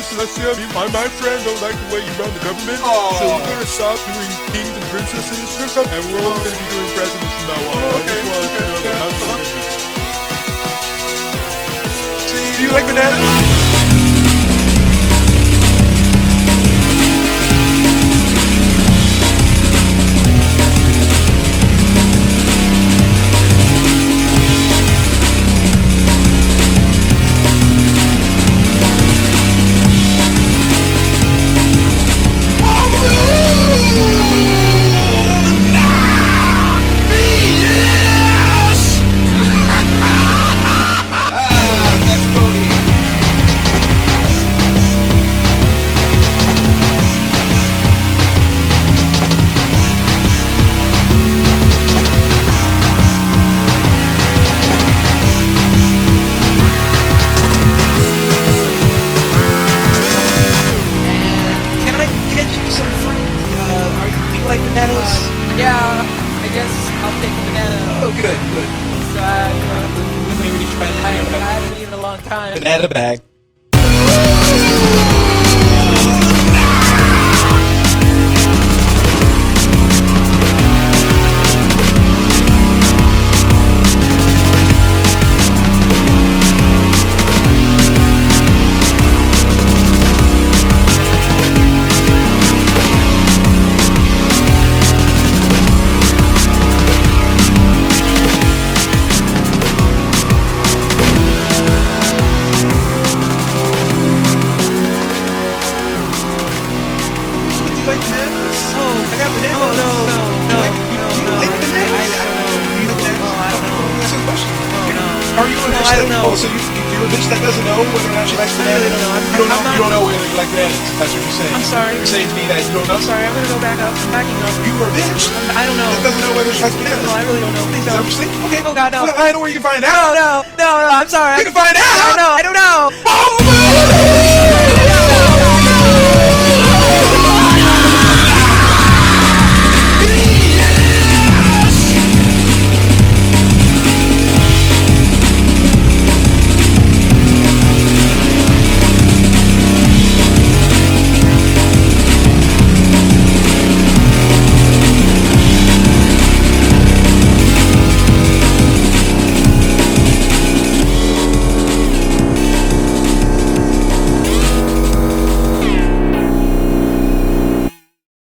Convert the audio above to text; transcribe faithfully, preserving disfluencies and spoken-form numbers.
Celestia, me, my, my friend don't like the way you run the government, Aww. so we're gonna stop doing kings and princesses, and we're only gonna be doing presidents from now on. I just wanted to know that that's what it is. Do you like bananas? Yeah, I guess I'll take a banana. Oh, good, good. So, uh, you know, Maybe we should try I, the I haven't eaten in a long time. banana bag. Like bananas? Oh, I got bananas. Oh, no, no, no, Like, no, do you no. like bananas? I, I don't know. Do you like bananas? Oh, I don't know. That's a question. Oh, no. Are you a No, bitch I that, don't know. oh, so you, you're a bitch that doesn't know whether or not she likes I bananas? really don't know. I'm- you don't know, I'm not- you don't know whether you like bananas. That's what you're saying. I'm sorry. You're saying to me that you don't know? I'm sorry, I'm gonna go back up. I'm backing up. You are a bitch I don't know. that doesn't know whether she likes bananas. No, I really don't know. Please Is that don't. what you're saying? Okay. Oh, God, no. Well, I know where you can find No, out. no, no, no, I'm sorry. You can find out. No, no, I don't know. Oh,